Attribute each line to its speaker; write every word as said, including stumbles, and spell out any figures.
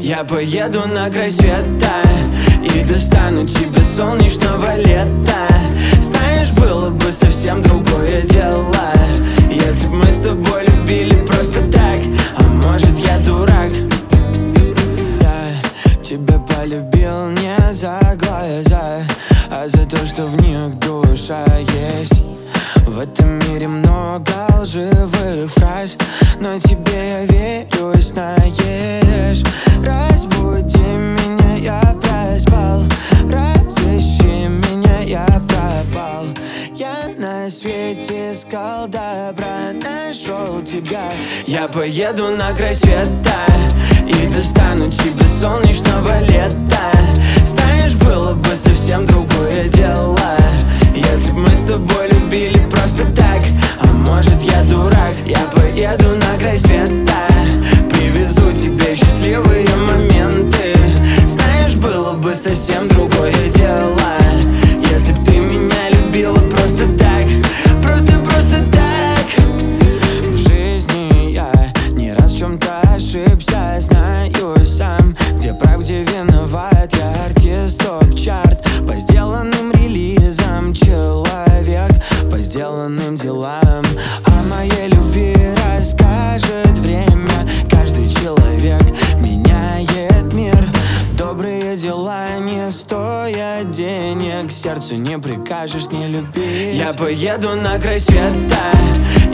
Speaker 1: Я поеду на край света и достану тебе солнечного лета. Знаешь, было бы совсем другое дело, если б мы с тобой любили просто так. А может, я дурак? Я тебя полюбил не за глаза, а за то, что в них душа есть. В этом мире много лживых фраз, но тебе я верю, знаешь. Разбуди меня, я проспал, разыщи меня, я пропал. Я на свете искал добра, нашел тебя. Я поеду на край света и достану тебе солнечного лета. Знаешь, было бы совсем другое дело, если б мы с тобой любили просто так. А может, я дурак? Я поеду на край света, привезу тебе счастливые моменты. Знаешь, было бы совсем другое дело, если б ты меня любила просто так. Просто, просто так. В жизни я не раз в чем-то ошибся, знаю сам, где прав, где виноват. Я артист, топ-чарт по сделанным релизам, человек по сделанным делам. О моей любви расскажет время. Каждый человек меняет мир. Добрые дела не стоят денег, сердцу не прикажешь не любить. Я поеду на край света